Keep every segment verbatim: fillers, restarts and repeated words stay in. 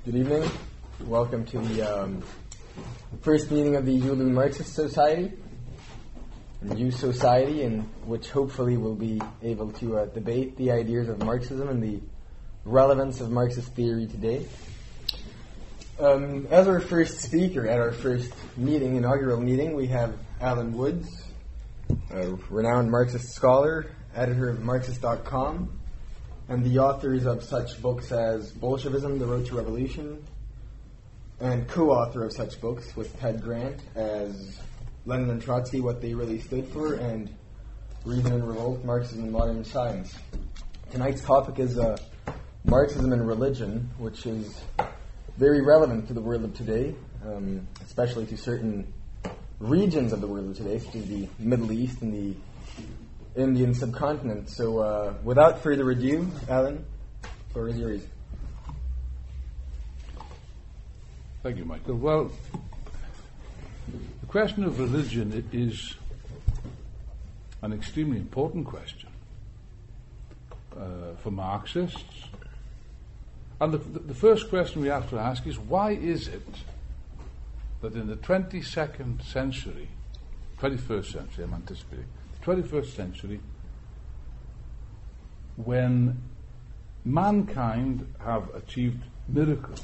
Good evening. Welcome to the um, first meeting of the Zulu Marxist Society, a new society in which hopefully we'll be able to uh, debate the ideas of Marxism and the relevance of Marxist theory today. Um, as our first speaker at our first meeting, inaugural meeting, we have Alan Woods, a renowned Marxist scholar, editor of Marxist dot com, and the authors of such books as Bolshevism, The Road to Revolution, and co-author of such books with Ted Grant as Lenin and Trotsky, What They Really Stood For, and Reason and Revolt, Marxism and Modern Science. Tonight's topic is uh, Marxism and religion, which is very relevant to the world of today, um, especially to certain regions of the world of today, such as the Middle East and the Indian subcontinent. So uh, without further ado, Alan, the floor is yours. Thank you, Michael. Well, the question of religion is an extremely important question uh, for Marxists. And the, the first question we have to ask is, why is it that in the twenty-second century, twenty-first century, I'm anticipating, twenty-first century, when mankind have achieved miracles,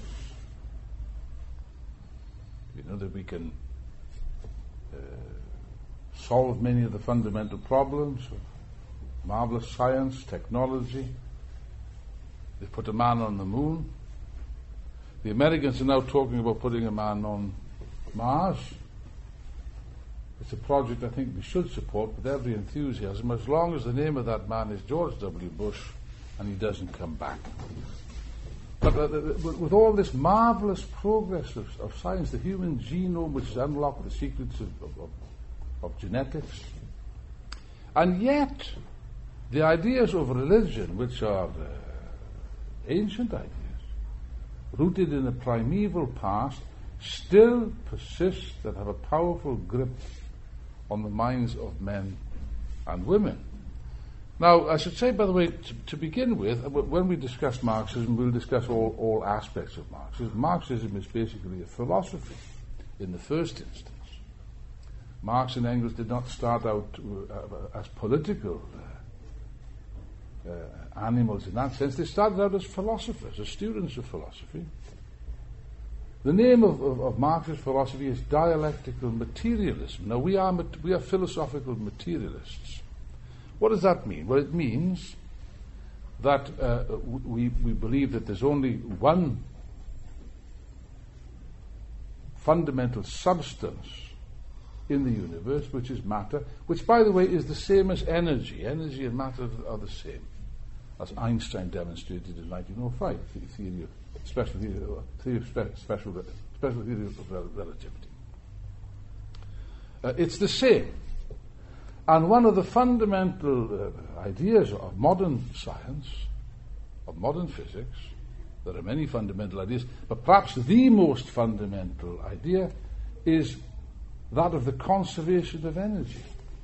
you know, that we can uh, solve many of the fundamental problems of marvelous science, technology. They put a man on the moon. The Americans are now talking about putting a man on Mars. It's a project I think we should support with every enthusiasm, as long as the name of that man is George W. Bush and he doesn't come back. But uh, with all this marvelous progress of, of science, the human genome, which has unlocked the secrets of, of, of genetics, and yet the ideas of religion, which are uh, ancient ideas, rooted in a primeval past, still persist and have a powerful grip on the minds of men and women. Now, I should say, by the way, to, to begin with, when we discuss Marxism, we'll discuss all, all aspects of Marxism. Marxism is basically a philosophy in the first instance. Marx and Engels did not start out uh, as political uh, uh, animals in that sense. They started out as philosophers, as students of philosophy. The name of, of, of Marxist philosophy is dialectical materialism. Now, we are, we are philosophical materialists. What does that mean? Well, it means that uh, we, we believe that there's only one fundamental substance in the universe, which is matter, which, by the way, is the same as energy. Energy and matter are the same, as Einstein demonstrated in nineteen oh five, the theory of special theory, theory of spe- special, special theory of rel- relativity. Uh, it's the same. And one of the fundamental uh, ideas of modern science, of modern physics, there are many fundamental ideas, but perhaps the most fundamental idea is that of the conservation of energy.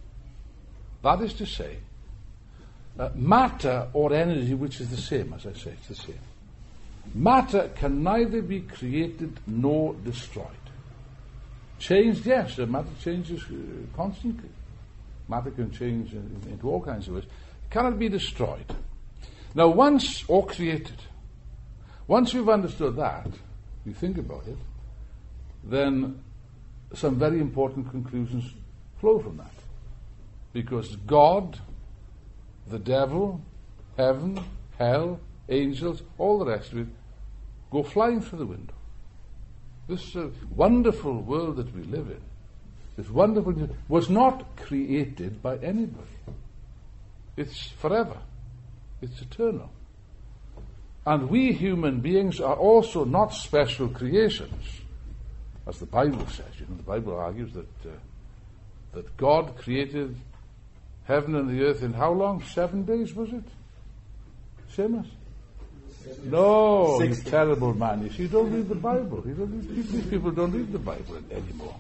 That is to say, uh, matter or energy, which is the same, as I say, it's the same. Matter can neither be created nor destroyed. Changed, yes, uh, matter changes uh, constantly. Matter can change in, into all kinds of ways. It cannot be destroyed. Now, once, or created, once we've understood that, we think about it, then some very important conclusions flow from that. Because God, the devil, heaven, hell, angels, all the rest of it, go flying through the window. This uh, wonderful world that we live in, this wonderful was not created by anybody. It's forever. It's eternal. And we human beings are also not special creations, as the Bible says. You know, the Bible argues that uh, that God created heaven and the earth in how long? Seven days, was it? Seamus? No, you terrible man. You see, you don't read the Bible. You don't read, these people don't read the Bible anymore.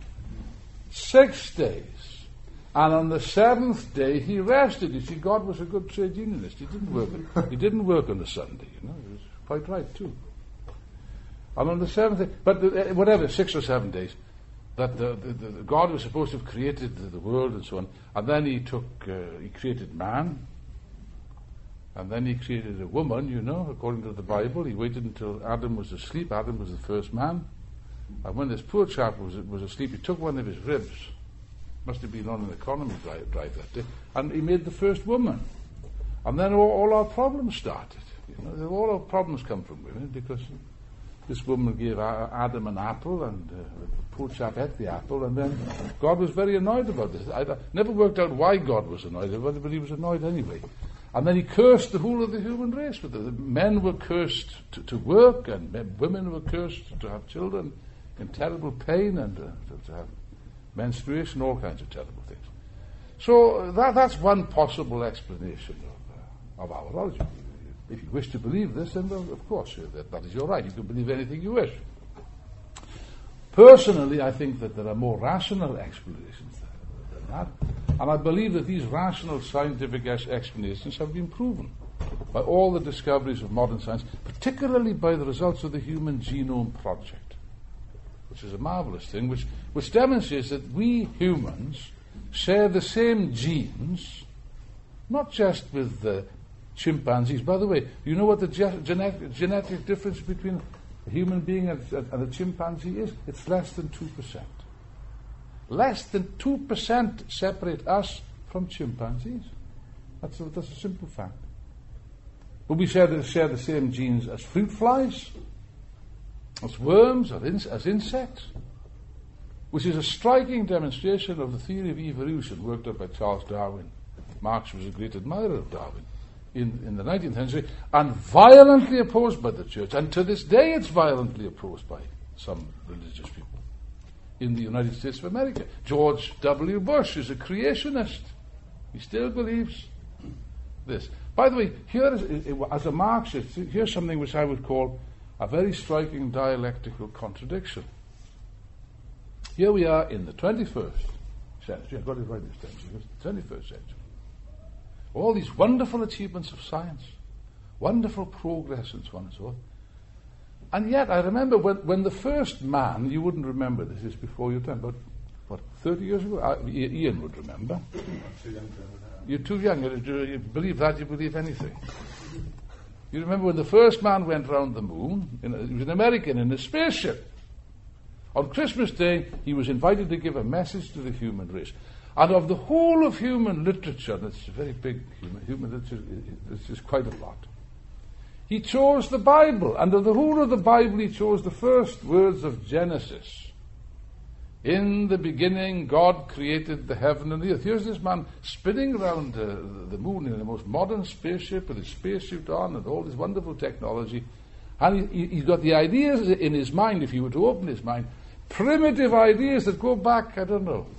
Six days. And on the seventh day he rested. You see, God was a good trade unionist. He didn't work. He didn't work on a Sunday. You know, he was quite right too. And on the seventh day, but uh, whatever, six or seven days, that the, the, the God was supposed to have created the, the world and so on, and then he took, uh, he created man, and then he created a woman, you know, according to the Bible. He waited until Adam was asleep. Adam was the first man. And when this poor chap was, was asleep, he took one of his ribs, must have been on an economy drive, drive that day, and he made the first woman. And then all, all our problems started. You know, all our problems come from women, because this woman gave Adam an apple, and uh, the poor chap ate the apple, and then God was very annoyed about this. I, I never worked out why God was annoyed about it, but he was annoyed anyway. And then he cursed the whole of the human race. With it. The men were cursed to, to work, and men, women were cursed to have children in terrible pain, and uh, to, to have menstruation, all kinds of terrible things. So uh, that, that's one possible explanation of, uh, of our origin. If you wish to believe this, then well, of course uh, that, that is your right. You can believe anything you wish. Personally, I think that there are more rational explanations than that, and I believe that these rational scientific ex- explanations have been proven by all the discoveries of modern science, particularly by the results of the Human Genome Project, which is a marvelous thing, which, which demonstrates that we humans share the same genes, not just with the chimpanzees. By the way, you know what the ge- genetic, genetic difference between a human being and, and a chimpanzee is? It's less than two percent. Less than two percent separate us from chimpanzees. That's a, that's a simple fact. But we share the, share the same genes as fruit flies, as worms, or in, as insects, which is a striking demonstration of the theory of evolution worked up by Charles Darwin. Marx was a great admirer of Darwin in, in the nineteenth century, and violently opposed by the church, and to this day it's violently opposed by some religious people in the United States of America. George W. Bush is a creationist. He still believes this. By the way, here is, as a Marxist, here's something which I would call a very striking dialectical contradiction. Here we are in the twenty-first century. I've got it right this time. It's the twenty-first century. All these wonderful achievements of science, wonderful progress and so on and so on. And yet, I remember when, when the first man, you wouldn't remember this, is before your time, but what, thirty years ago? I, Ian would remember. I'm too young to remember that. You're too young. You, you believe that, you believe anything. You remember when the first man went round the moon, in a, he was an American in a spaceship. On Christmas Day, he was invited to give a message to the human race. And of the whole of human literature, and it's a very big human, human literature, this is quite a lot, he chose the Bible. And of the whole of the Bible, he chose the first words of Genesis. In the beginning, God created the heaven and the earth. Here's this man spinning around uh, the moon in the most modern spaceship with his spacesuit on and all this wonderful technology. And he, he's got the ideas in his mind, if he were to open his mind, primitive ideas that go back, I don't know,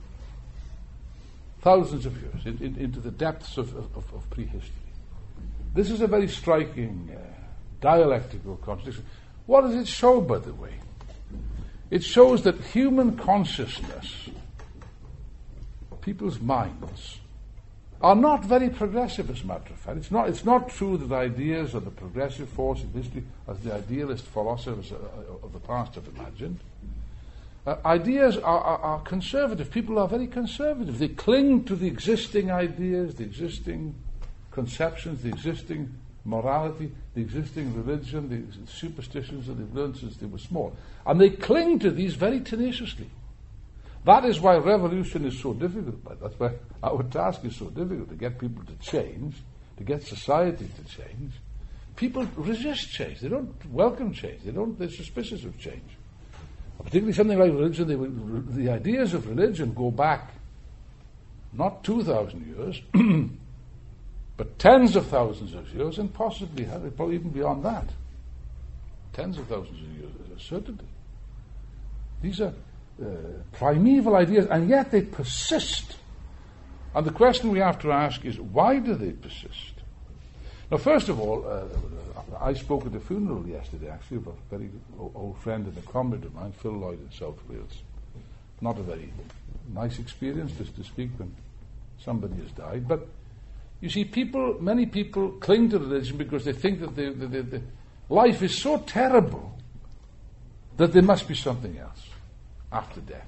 thousands of years, in, in, into the depths of, of, of prehistory. This is a very striking uh, dialectical contradiction. What does it show, by the way? It shows that human consciousness, people's minds, are not very progressive, as a matter of fact. It's not, it's not true that ideas are the progressive force in history, as the idealist philosophers of the past have imagined. Uh, ideas are, are, are conservative. People are very conservative. They cling to the existing ideas, the existing conceptions, the existing morality, the existing religion, the superstitions that they've learned since they were small. And they cling to these very tenaciously. That is why revolution is so difficult. That's why our task is so difficult, to get people to change, to get society to change. People resist change. They don't welcome change. They don't, they're suspicious of change. Particularly something like religion, they, the ideas of religion go back not two thousand years, but tens of thousands of years, and possibly, probably even beyond that. Tens of thousands of years, certainly. These are uh, primeval ideas, and yet they persist. And the question we have to ask is, why do they persist? Now, first of all, uh, I spoke at a funeral yesterday, actually, of a very old friend and a comrade of mine, Phil Lloyd in South Wales. Not a very nice experience, just to speak when somebody has died. But you see, people, many people cling to religion because they think that they, they, they, they, life is so terrible that there must be something else after death.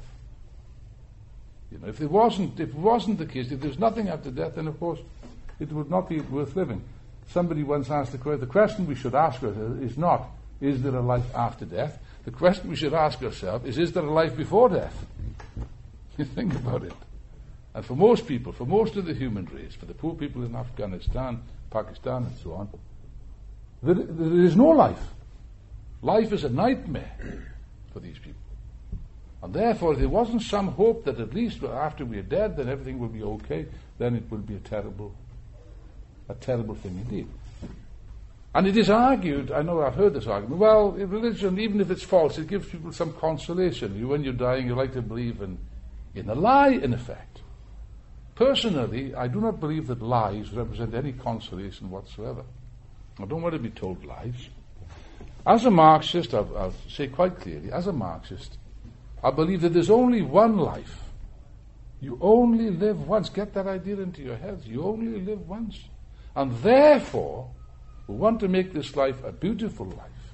You know, if it wasn't, if it wasn't the case, if there's nothing after death, then of course it would not be worth living. Somebody once asked the question, the question we should ask ourselves is not, is there a life after death? The question we should ask ourselves is, is there a life before death? You think about it. And for most people, for most of the human race, for the poor people in Afghanistan, Pakistan and so on, there, there is no life. Life is a nightmare for these people. And therefore, if there wasn't some hope that at least after we are dead, then everything will be okay, then it will be a terrible, a terrible thing indeed. And it is argued, I know I've heard this argument, well, in religion, even if it's false, it gives people some consolation. You, when you're dying, you like to believe in, in a lie, in effect. Personally, I do not believe that lies represent any consolation whatsoever. I don't want to be told lies. As a Marxist, I'll, I'll say quite clearly, as a Marxist, I believe that there's only one life. You only live once. Get that idea into your heads. You only live once. And therefore, we want to make this life a beautiful life.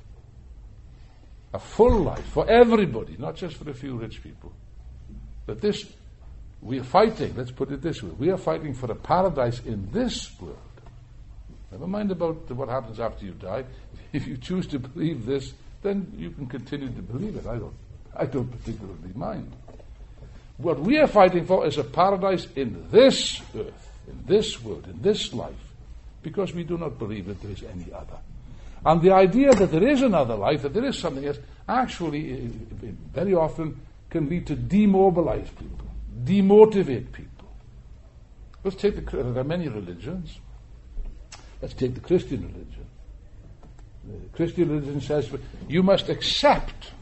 A full life for everybody, not just for a few rich people. But this, we are fighting, let's put it this way, we are fighting for a paradise in this world. Never mind about what happens after you die. If you choose to believe this, then you can continue to believe it. I don't, I don't particularly mind. What we are fighting for is a paradise in this earth, in this world, in this life, because we do not believe that there is any other. And the idea that there is another life, that there is something else, actually, it, it very often can lead to demobilize people, demotivate people. Let's take the, there are many religions. Let's take the Christian religion. The Christian religion says you must accept.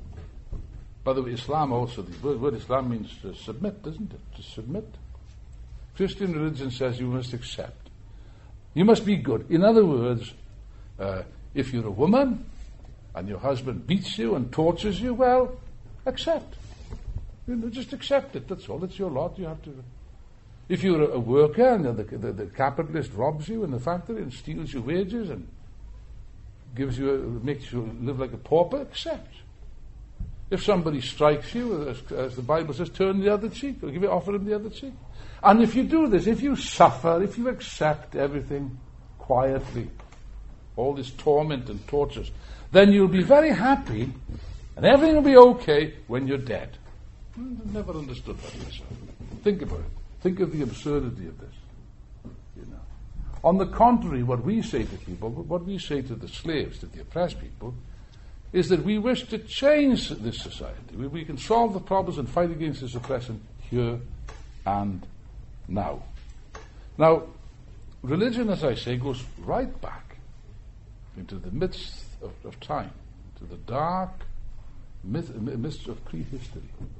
By the way, Islam also, the word, word Islam means to submit, doesn't it? To submit. Christian religion says you must accept. You must be good. In other words, uh, if you're a woman and your husband beats you and tortures you, well, accept. You know, just accept it. That's all. It's your lot. You have to. If you're a, a worker and the, the, the capitalist robs you in the factory and steals your wages and gives you, a, makes you live like a pauper, accept. If somebody strikes you, as, as the Bible says, turn the other cheek, or give it, offer him the other cheek. And if you do this, if you suffer, if you accept everything quietly, all this torment and tortures, then you'll be very happy, and everything will be okay when you're dead. I've never understood that myself. Think about it. Think of the absurdity of this. You know. On the contrary, what we say to people, what we say to the slaves, to the oppressed people, is that we wish to change this society. We, we can solve the problems and fight against this oppression here and now. Now, religion, as I say, goes right back into the midst of, of time, to the dark myth, midst of prehistory.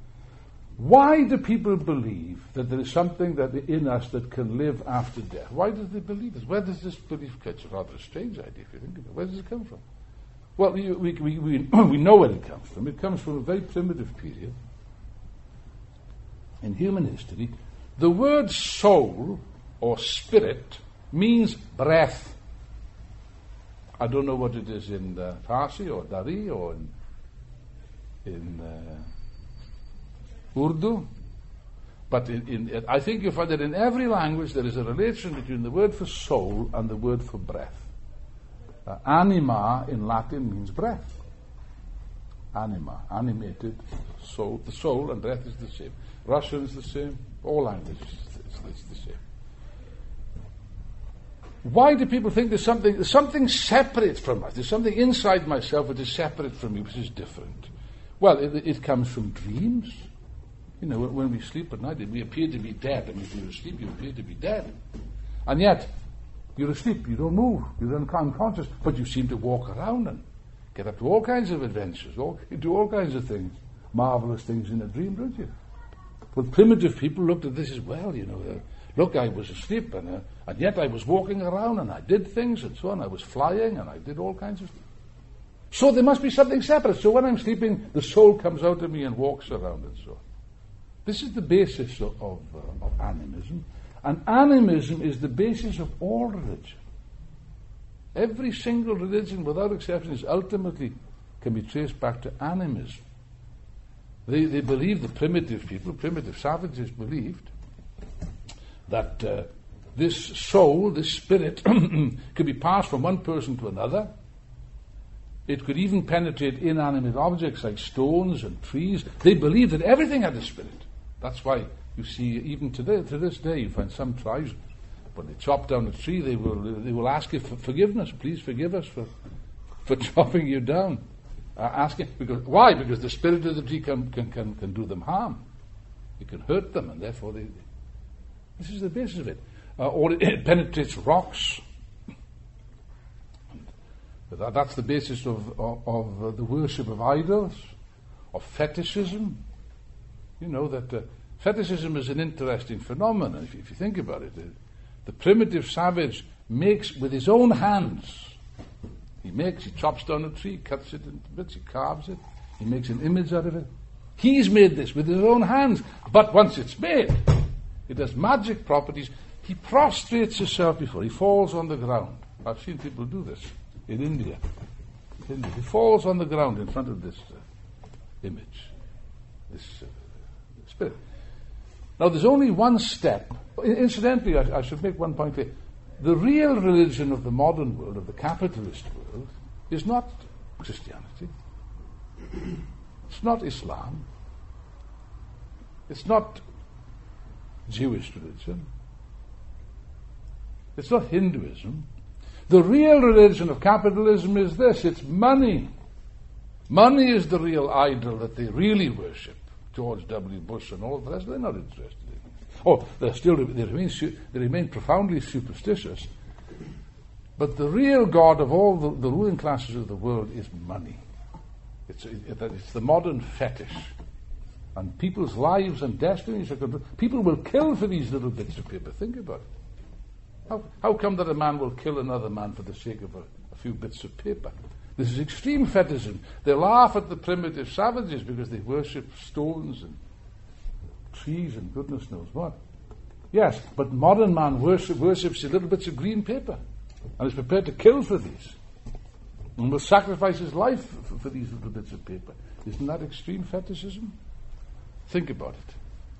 Why do people believe that there is something that in us that can live after death? Why do they believe this? Where does this belief come? It's a rather strange idea if you think of it. Where does it come from? Well, we, we, we, we, we know where it comes from. It comes from a very primitive period in human history. The word soul or spirit means breath. I don't know what it is in uh, Farsi or Dari or in, in uh, Urdu, but in, in, I think you find that in every language there is a relation between the word for soul and the word for breath. Uh, anima in Latin means breath. Anima, animated, soul. The soul and breath is the same. Russian is the same. All languages is the same. Why do people think there's something, there's something separate from us? There's something inside myself which is separate from me, which is different. Well, it, it comes from dreams. You know, when we sleep at night, we appear to be dead. I mean, if you're asleep, you appear to be dead. And yet, you're asleep, you don't move, you're unconscious, but you seem to walk around and get up to all kinds of adventures, all, do all kinds of things, marvelous things in a dream, don't you? Well, primitive people looked at this as well, you know, uh, look, I was asleep, and, uh, and yet I was walking around, and I did things, and so on, I was flying, and I did all kinds of things. So there must be something separate. So when I'm sleeping, the soul comes out of me and walks around, and so on. This is the basis of, of, uh, of animism. And animism is the basis of all religion. Every single religion, without exception, is ultimately can be traced back to animism. They, they believed, the primitive people, primitive savages believed, that uh, this soul, this spirit, could be passed from one person to another. It could even penetrate inanimate objects like stones and trees. They believed that everything had a spirit. That's why you see, even today, to this day, you find some tribes, when they chop down a tree, they will they will ask you for forgiveness. Please forgive us for for chopping you down. Uh, asking because why? Because the spirit of the tree can can can, can do them harm. It can hurt them, and therefore they. This is the basis of it. Uh, or it, it penetrates rocks. That, that's the basis of of, of uh, the worship of idols, of fetishism. You know that uh, fetishism is an interesting phenomenon. If, if you think about it, uh, the primitive savage makes with his own hands. He makes, he chops down a tree, cuts it into bits, he carves it, he makes an image out of it. He's made this with his own hands. But once it's made, it has magic properties. He prostrates himself before, he falls on the ground. I've seen people do this in India. India. He falls on the ground in front of this uh, image, this uh, spirit. Now there's only one step. Incidentally, I, I should make one point here. The real religion of the modern world, of the capitalist world, is not Christianity. It's not Islam. It's not Jewish religion. It's not Hinduism. The real religion of capitalism is this: it's money. Money is the real idol that they really worship. George W. Bush and all the rest, they're not interested in it. Oh, they're still, they remain, they remain profoundly superstitious. But the real God of all the, the ruling classes of the world is money. It's, it, it's the modern fetish. And people's lives and destinies are controlled. People will kill for these little bits of paper. Think about it. How, how come that a man will kill another man for the sake of a, a few bits of paper? This is extreme fetishism. They laugh at the primitive savages because they worship stones and trees and goodness knows what. Yes, but modern man worship, worships the little bits of green paper and is prepared to kill for these and will sacrifice his life for, for these little bits of paper. Isn't that extreme fetishism? Think about it.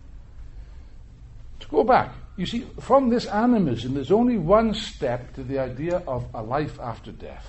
To go back, you see, from this animism, there's only one step to the idea of a life after death.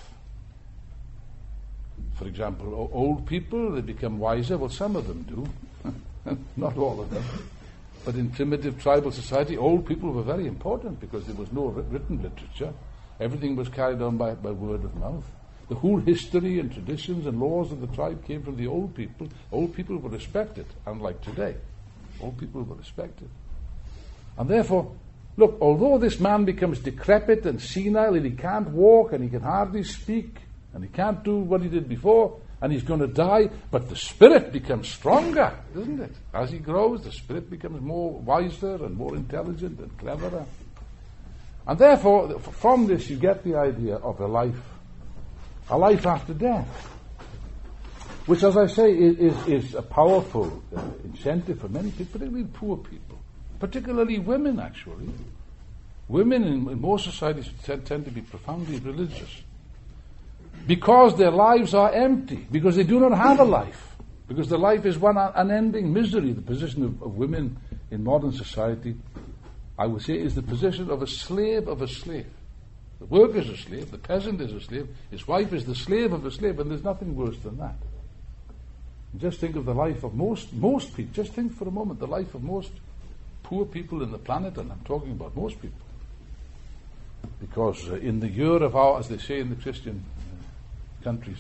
For example, o- old people, they become wiser. Well, some of them do. Not all of them. But in primitive tribal society, old people were very important because there was no writ- written literature. Everything was carried on by, by word of mouth. The whole history and traditions and laws of the tribe came from the old people. Old people were respected, unlike today. Old people were respected. And therefore, look, although this man becomes decrepit and senile and he can't walk and he can hardly speak and he can't do what he did before, and he's going to die, but the spirit becomes stronger, isn't it? As he grows, the spirit becomes more wiser and more intelligent and cleverer. And therefore, from this you get the idea of a life, a life after death, which, as I say, is, is, is a powerful uh, incentive for many people, particularly poor people, particularly women, actually. Women in, in most societies tend, tend to be profoundly religious. Because their lives are empty, because they do not have a life, because their life is one unending misery. The position of, of women in modern society, I would say, is the position of a slave of a slave. The worker is a slave, the peasant is a slave, his wife is the slave of a slave, and there's nothing worse than that. Just think of the life of most, most people, just think for a moment, the life of most poor people in the planet, and I'm talking about most people. Because uh, in the year of our, as they say in the Christian countries,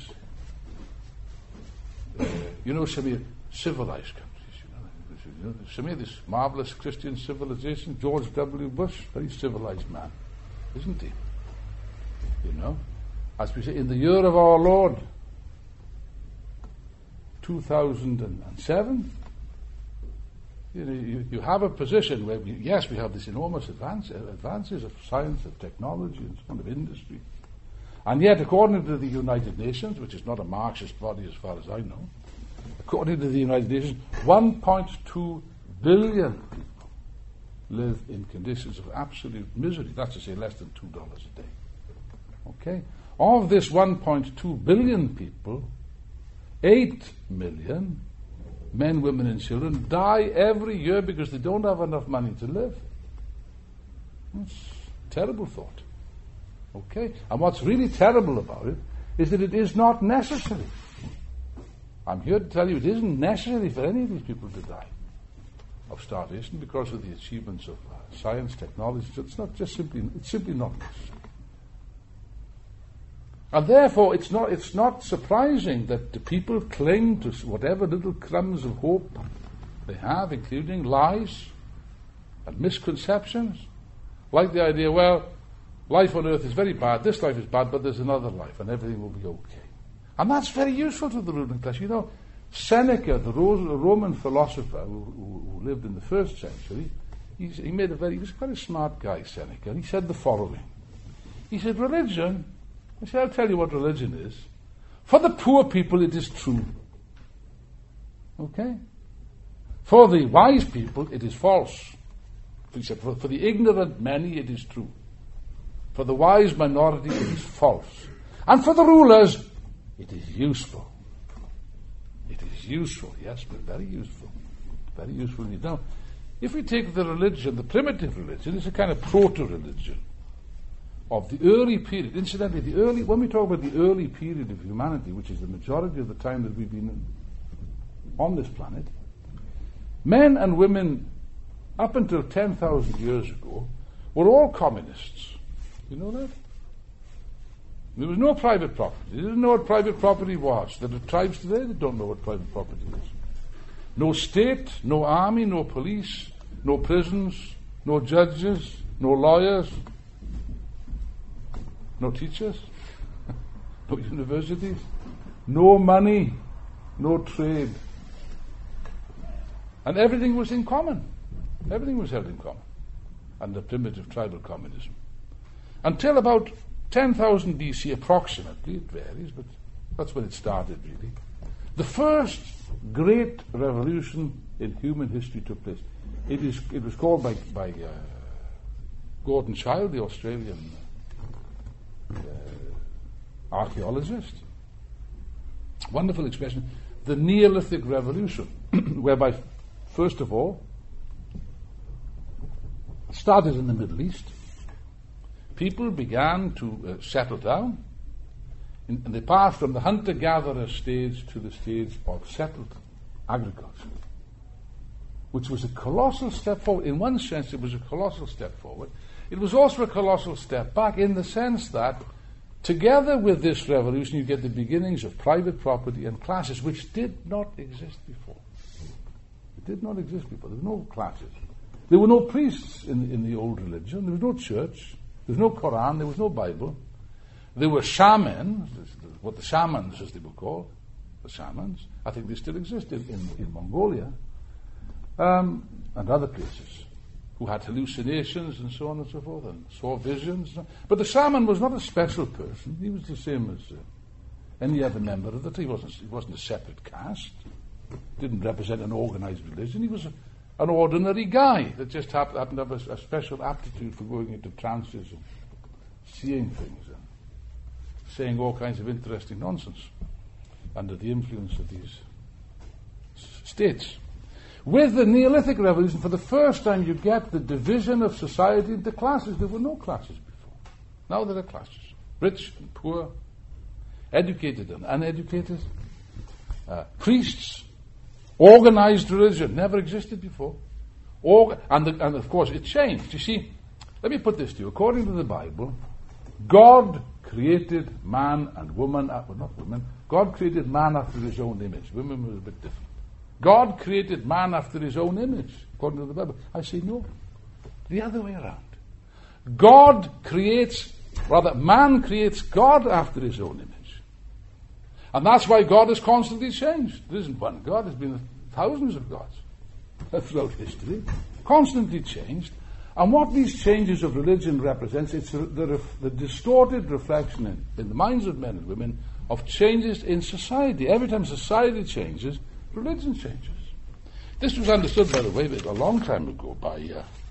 uh, you know, some civilized countries, you know, you know, some of this marvelous Christian civilization. George W. Bush, very civilized man, isn't he? You know, as we say, in the year of our Lord, two thousand seven, you know, you, you have a position where, we, yes, we have this enormous advance, advances of science, of technology, and so on, of industry. And yet, according to the United Nations, which is not a Marxist body as far as I know, according to the United Nations, one point two billion people live in conditions of absolute misery. That's to say, less than two dollars a day. Okay? Of this one point two billion people, eight million men, women and children die every year because they don't have enough money to live. That's a terrible thought. Okay? And what's really terrible about it is that it is not necessary. I'm here to tell you it isn't necessary for any of these people to die of starvation because of the achievements of uh, science, technology. So it's not just simply, it's simply not necessary. And therefore, it's not, it's not surprising that the people cling to whatever little crumbs of hope they have, including lies and misconceptions, like the idea, well, life on earth is very bad, this life is bad, but there's another life, and everything will be okay. And that's very useful to the ruling class. You know, Seneca, the Roman philosopher who, who, who lived in the first century, he's, he made a very, he was quite a smart guy, Seneca, and he said the following. He said, religion, I said, I'll tell you what religion is. For the poor people, it is true. Okay? For the wise people, it is false. He said, for, for the ignorant many, it is true. For the wise minority, it is false. And for the rulers, it is useful. It is useful, yes, but very useful. Very useful indeed. Now, if we take the religion, the primitive religion, it's a kind of proto-religion of the early period. Incidentally, the early, when we talk about the early period of humanity, which is the majority of the time that we've been on this planet, men and women, up until ten thousand years ago, were all communists. You know that? There was no private property. They didn't know what private property was. There are tribes today that don't know what private property is. No state, no army, no police, no prisons, no judges, no lawyers, no teachers, no universities, no money, no trade. And everything was in common. Everything was held in common under primitive tribal communism. Until about ten thousand B C approximately, it varies, but that's when it started really. The first great revolution in human history took place. It is. It was called by, by uh, Gordon Childe, the Australian uh, archaeologist. Wonderful expression. The Neolithic Revolution, whereby, first of all, started in the Middle East. People began to uh, settle down, in, and they passed from the hunter-gatherer stage to the stage of settled agriculture, which was a colossal step forward. In one sense, it was a colossal step forward. It was also a colossal step back in the sense that, together with this revolution, you get the beginnings of private property and classes, which did not exist before. It did not exist before. There were no classes. There were no priests in, in the old religion. There was no church. There was no Quran. There was no Bible. There were shamans, what the shamans, as they were called, the shamans. I think they still exist in, in, in Mongolia um, and other places, who had hallucinations and so on and so forth, and saw visions. But the shaman was not a special person. He was the same as uh, any other member of the tree. He wasn't, he wasn't a separate caste. Didn't represent an organized religion. He was a an ordinary guy that just happened, happened to have a, a special aptitude for going into trances and seeing things and saying all kinds of interesting nonsense under the influence of these s- states. With the Neolithic Revolution, for the first time you get the division of society into classes. There were no classes before. Now there are classes. Rich and poor, educated and uneducated, uh, priests, organized religion never existed before. Orga- and, the, and of course it changed. You see, let me put this to you. According to the Bible, God created man and woman, uh, well, not women, God created man after his own image. Women were a bit different. God created man after his own image, according to the Bible. I say no. The other way around. God creates, rather, man creates God after his own image. And that's why God has constantly changed. There isn't one God, there's been thousands of gods throughout history, constantly changed. And what these changes of religion represents, it's the, ref, the distorted reflection in, in the minds of men and women of changes in society. Every time society changes, religion changes. This was understood, by the way, a long time ago by uh,